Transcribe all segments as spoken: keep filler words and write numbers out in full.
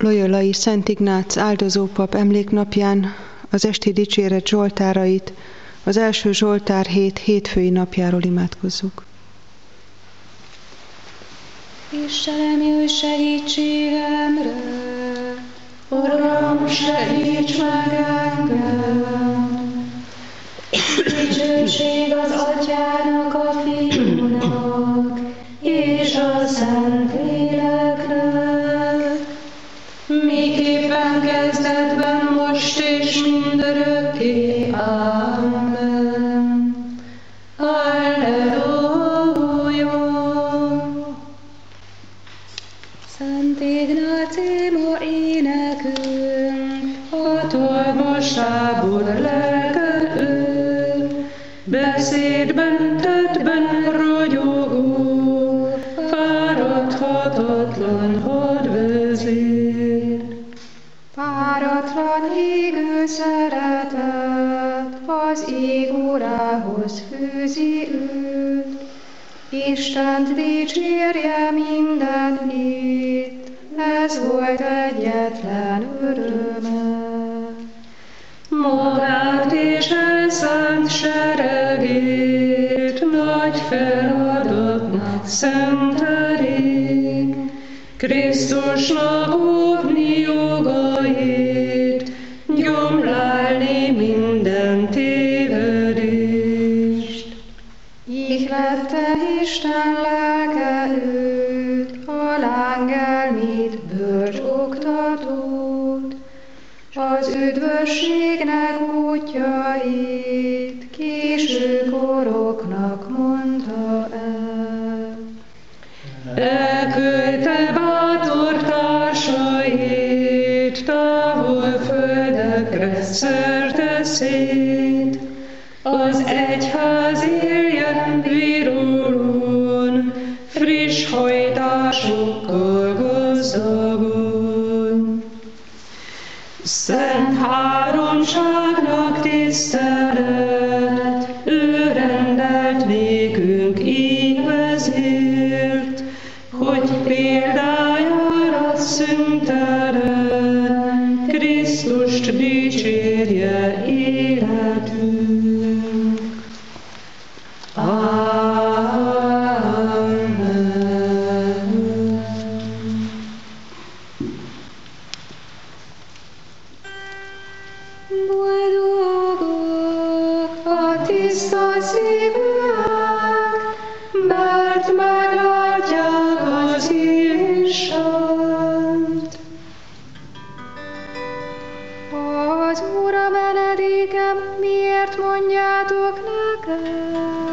Loyolai Szent Ignác áldozópap emléknapján az esti dicséret zsoltárait az első Zsoltár hét hétfői napjáról imádkozzuk. Istenem, jöjj segítségemre, Uram, segíts meg engem! Dicsőség az Atyának, a Fiúnak, és a Szentléleknek, miképpen kezdetben, most és mindörökké. Amen. Alleluja! Szent Ignáciuma énekünk, a tolvassából lelke ő, beszédben, tettben ragyogó, fáradhatatlan hadvezér. Páratlan égő szeretet az ég Urához fűzi őt, Istent dicsérje minden itt, ez volt egyetlen öröme. Magát és elszánt seregét nagy feladatnak szentelik, Krisztusnak óvni jogait, gyomlálni minden tévedést. Ihlette Isten lelke őt, a lángelmét, bölcs oktatót, az üdvösségnek útjait késő koroknak mondta el. Elküldte bátor társait, távol földekre szerte szét, az egyház éljen virulón, friss hajtásokkal gazdagon. Szent háromságnak tisztelet, ő rendelt nékünk így vezért, hogy példájára szüntelen Krisztust dicsérje életünk. Amen. Boldogok a tiszta szívűek, mert meglátják az Istent. Az Úr a menedékem, miért mondjátok nekem?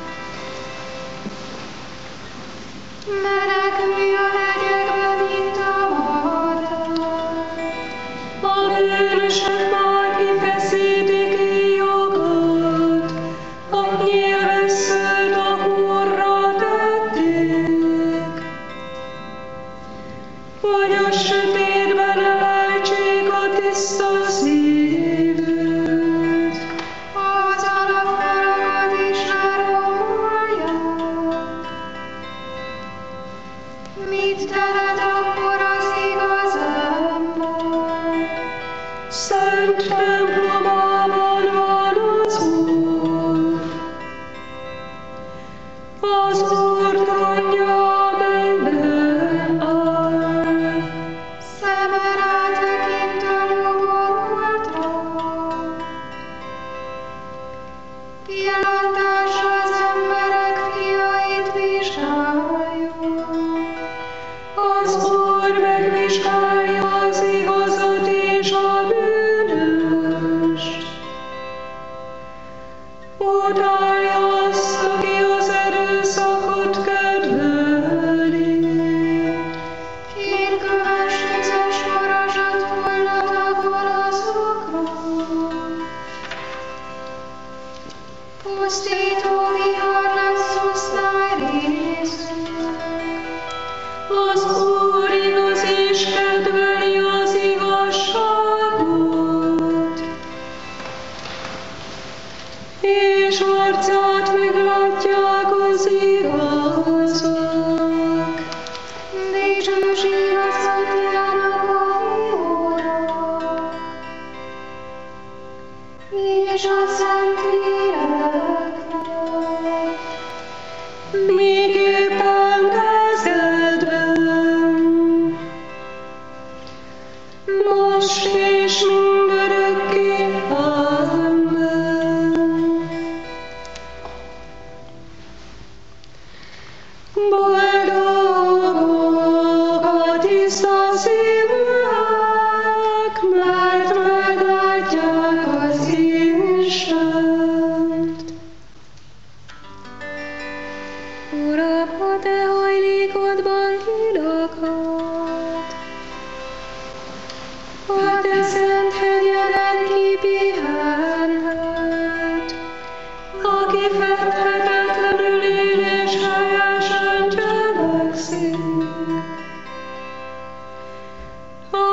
Menekülj a hegyekbe, mint a madár. A bűnösök már kifeszítik jogot, a nyilvesszőt a hurra tették, hogy a sötétben elejtsék a tiszta szívűt. Az alapfalakat is lerombolják. Mit tehet akkor az igaz ember? Szent templomában van az Úr, az Úr trónja a mennyben áll. Szeme rátekint a nyugodtra. Pillantása az emberek fiait vizsgálja. Az Úr megvizsgálja az igazat és a bűnöst. Utálja azt, aki az erőszakot kedveli. Kérköves vizes varázsat hullat a gonoszokról. Pusztító vihar lesz osztály részük. Az Úr igaz és kedveli az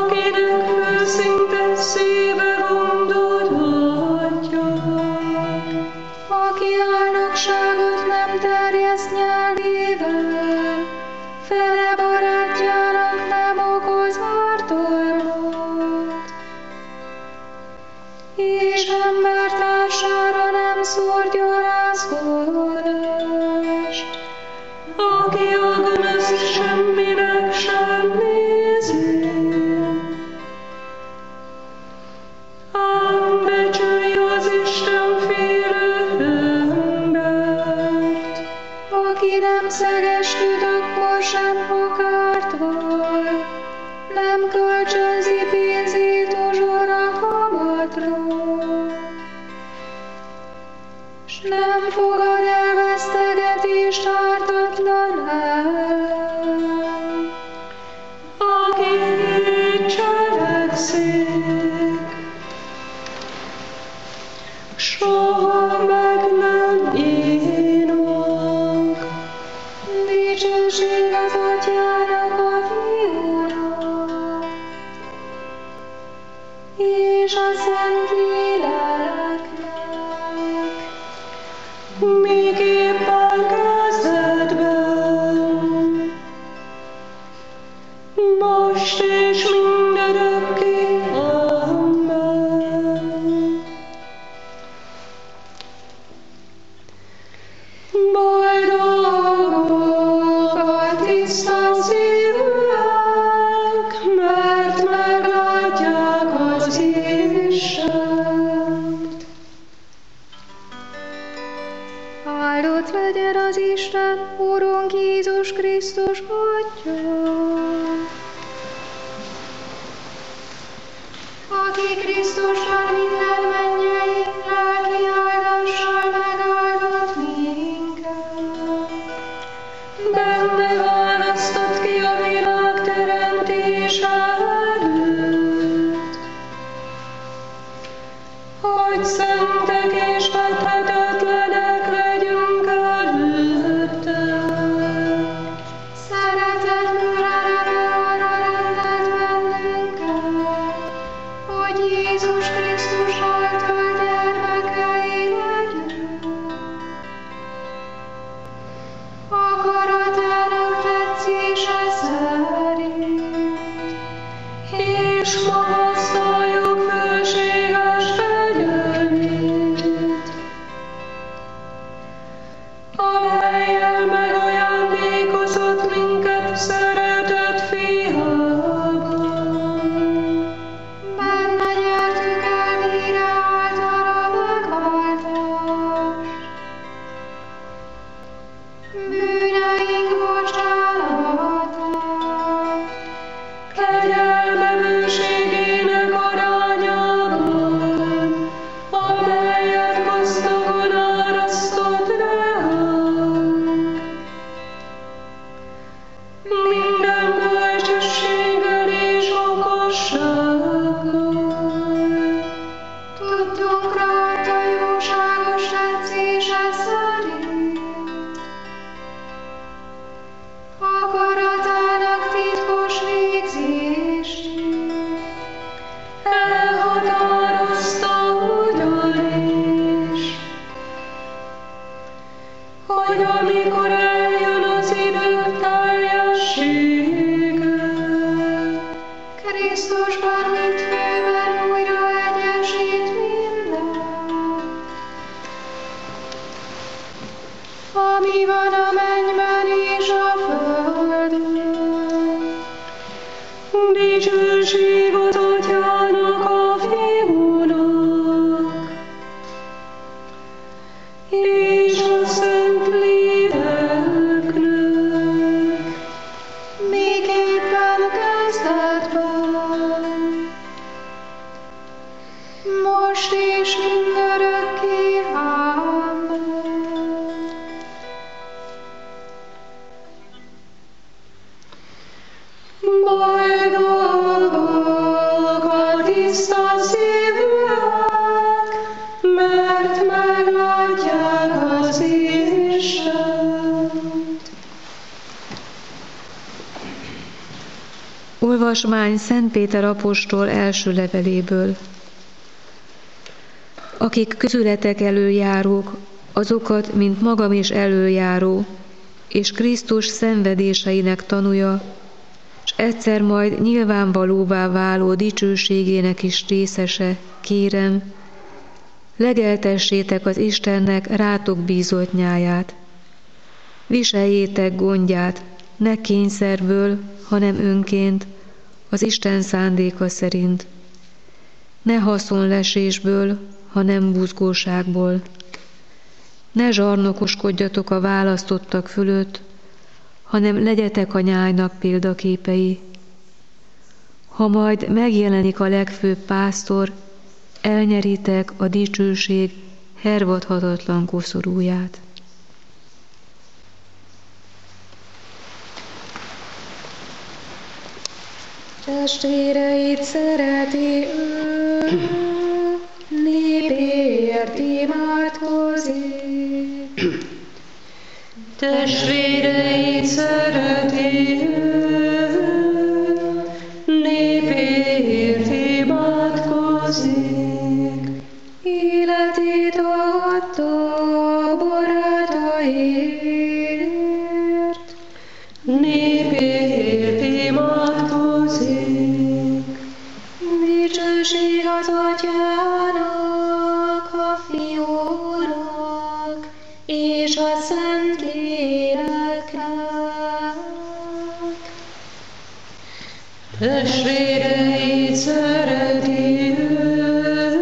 akinek őszinte szíve gondolhatja, aki álnokságot nem terjeszt nyelvével, fele barátjának nem okoz ártalmat, és embertársára nem szór gyalázkodást, aki a gonoszt semminek sem nézi. Ám becsülj az Isten-félő embert, aki nem szegesküd, akkor sem akárt val, nem kölcsönzi pénzét uzsora kamatra, s nem fogad el vesztegetést ártatlan ellen. aki így cselekszik, soha meg nem ínok. Dicsőség az Atyának, a Fiúnak, és a Szentléleknek, miképpen kezdetben, most és mindörökké. Amen. Boldogok a tiszta szívűek, mert meglátják az Istent. áldott legyen az Isten, Urunk Jézus Krisztus Atya, aki Krisztussal minden mennyei lelki áldással megáldott minket. Benne választott ki a világ teremtése előtt, hogy szentek és fethetetlenek legyünk előtte. Szeretetből ereve arra rendelt bennünket, hogy Jézus Krisztus által gyermekei legyünk. Akaratának tetszése szerint, És magasztaljuk fölséges fegyelmét, amellyel megajándékozott minket szeretett fiában. benne nyertük el vére által a megváltást, bűneink bocsánatát, Kegyelme bőségének arányában, amelyet gazdagon árasztott ránk. Minden bölcsességgel és okossággal, tudtunkra adta jóságos tetszése szerint, akaratának titkos végzését, elhatározta ugyanis, hogy amikor eljön az idő teljessége, Krisztusban mint főben újra egyesít mindent, ami van a mennyben és a földön. dicsőség az Atyának, a Fiúnak, és a Szentléleknek, Miképpen kezdetben, most és mindörökké. Amen. boldogok Olvasmány Szent Péter apostol első leveléből. Akik közületek előjárók, azokat, mint magam is előjáró, és Krisztus szenvedéseinek tanúja, és egyszer majd nyilvánvalóvá váló dicsőségének is részese, kérem, legeltessétek az Istennek rátok bízott nyáját. Viseljétek gondját, ne kényszerből, hanem önként, az Isten szándéka szerint. Ne haszonlesésből, hanem buzgóságból. Ne zsarnokoskodjatok a választottak fölött, hanem legyetek a nyájnak példaképei. Ha majd megjelenik a legfőbb pásztor, elnyeritek a dicsőség hervadhatatlan koszorúját. Testvéreit szereti ő, népért imádkozik. Testvéreit szereti ő, népért imádkozik. Életét adta a barátaiért, népért imádkozik. Dicsőség az Atyának, a Fiúnak, és a Szentléleknek. Testvéreit szereti ő,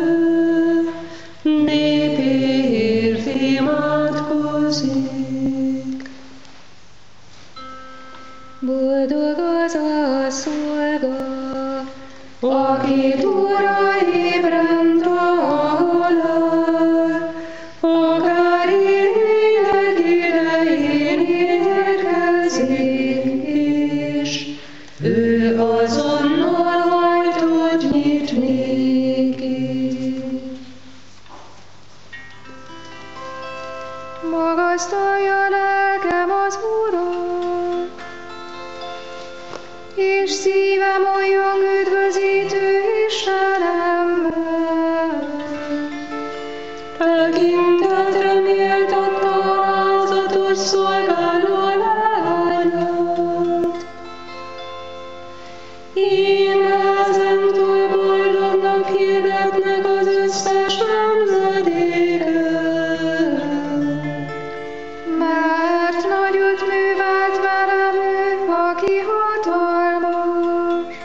népért imádkozik. Boldog az a szolga, akit Ura ébren talál, akár ének idején érkezik is, ő azonnal ajtót nyit néki. Magasztalja lelkem az Urat, és szívem olyan üdvözítő Istenemben. Tekintetre méltatta alázatos szolgáló lányát. Íme ezentúl boldognak hirdetnek az összes nemzedéken. Mert nagyot művelt velem ő, aki hatalmas.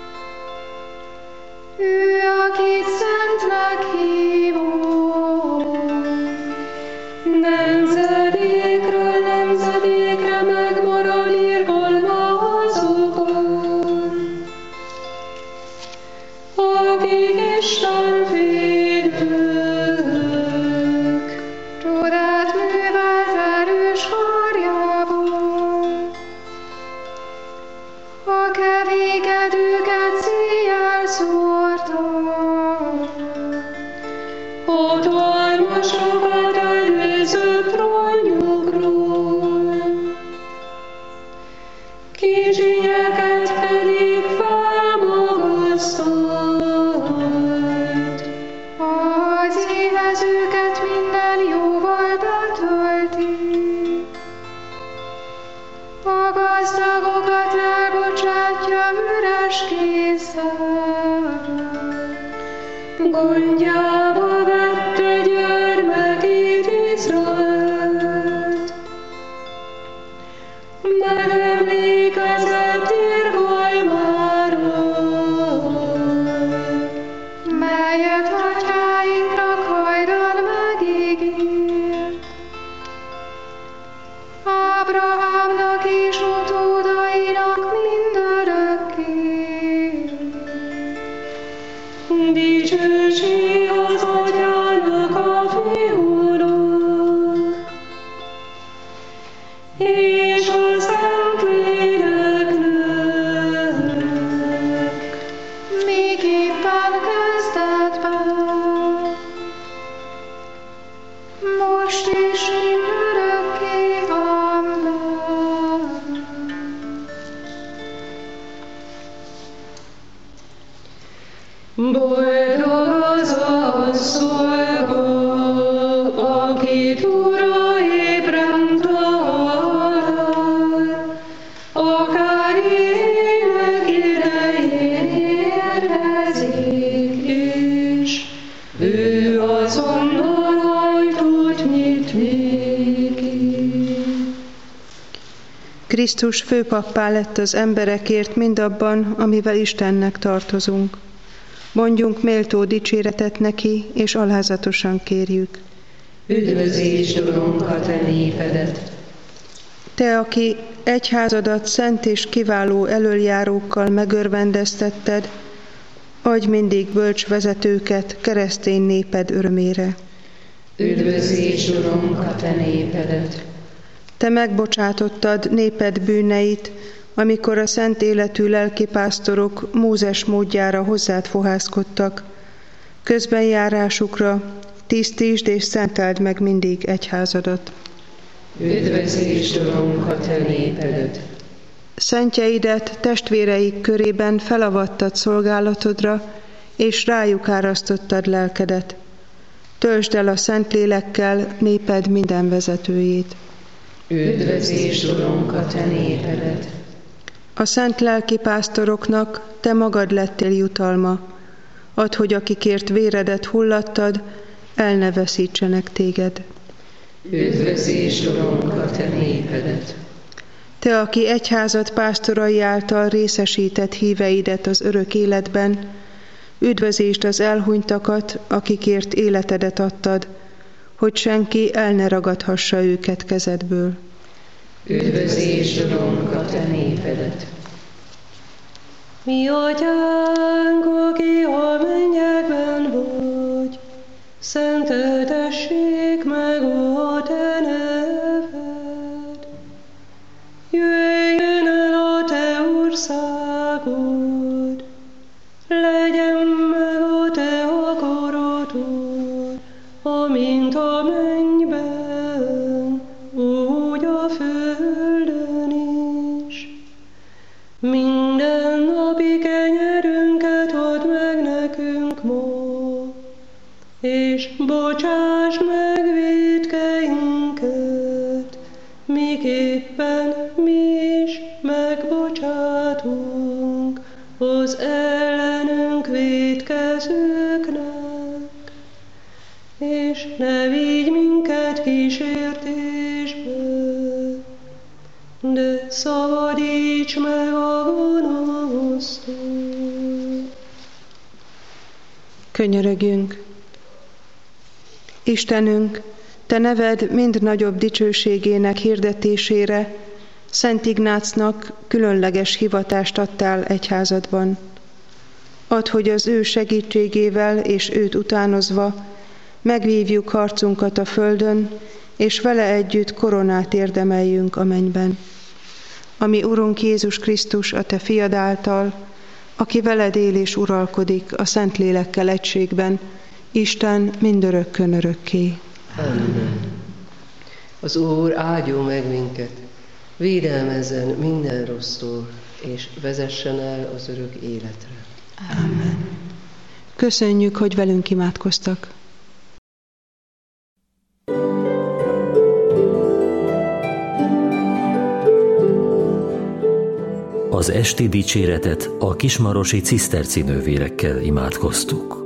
Ő, akit szentnek hívott. Nemzedékről nemzedékre megmarad irgalma azokon, akik Isten félők. Csodát művelt erős karjából. A kevékedőket széjjel szórta. Hatalmasokat előzött trónjukról, kicsinyeket pedig felmagasztalt. Az éhezőket minden jóval betölti. A gazdagokat elbocsátja üres kézzel. Gondjába vette gyermekét Izraelt, megemlékezett irgalmáról, melyet atyáinknak hajdan megígért. Ábrahámnak és utódainak mindörökké. dicsőség az Atyának, a Fiúnak, és a Szentléleknek. Miképpen kezdetben, most is mindörökké. Amen. Boldog az a szolga, akit Ura ébren talál, akár ének idején érkezik is, ő azonnal ajtót nyit néki. Krisztus főpappá lett az emberekért mindabban, amivel Istennek tartozunk. Mondjunk méltó dicséretet neki, és alázatosan kérjük. Üdvözítsd, Urunk, a te népedet! Te, aki egyházadat szent és kiváló elöljárókkal megörvendeztetted, adj mindig bölcs vezetőket keresztény néped örömére. Üdvözítsd, Urunk, a te népedet! Te megbocsátottad néped bűneit, amikor a szent életű lelkipásztorok Mózes módjára hozzád fohászkodtak. Közben járásukra tisztítsd és szenteld meg mindig egyházadat. Üdvözítsd, Urunk, a te népedet! Szentjeidet testvéreik körében felavattad szolgálatodra, és rájuk árasztottad lelkedet. Töltsd el a Szentlélekkel néped minden vezetőjét. Üdvözítsd, Urunk, a te népedet! A szent lelkipásztoroknak te magad lettél jutalma, add, hogy akikért véredet hullattad, el ne veszítsenek téged. Üdvözítsd, Urunk, a te népedet! Te, aki egyházad pásztorai által részesített híveidet az örök életben, üdvözítsd az elhunytakat, akikért életedet adtad, hogy senki el ne ragadhassa őket kezedből. Üdvözítsd, Urunk, a te népedet! Mi atyánk, aki a mennyekben vagy, szenteltessék meg a te neved. Jöjjön el a te országod, legyen meg a te akaratod, amint a mennyben, úgy a földön is. Minden napi kenyerünket add meg nekünk ma, és bocsásd meg vétkeinket, miképpen mi is megbocsátunk az ellenünk vétkezőknek, és ne vigy minket kísértésbe, de szabadíts meg a gonosztól. Könyörögjünk! Istenünk, te neved mind nagyobb dicsőségének hirdetésére Szent Ignácnak különleges hivatást adtál egyházadban. Add, hogy az ő segítségével és őt utánozva megvívjuk harcunkat a földön, és vele együtt koronát érdemeljünk a mennyben. Ami Urunk Jézus Krisztus a te fiad által, aki veled él és uralkodik a Szentlélekkel egységben, Isten mindörökkön örökké. Amen. Az Úr áldjon meg minket, védelmezzen minden rossztól, és vezessen el az örök életre. Amen. Köszönjük, hogy velünk imádkoztak. Az esti dicséretet a kismarosi ciszterci nővérekkel imádkoztuk.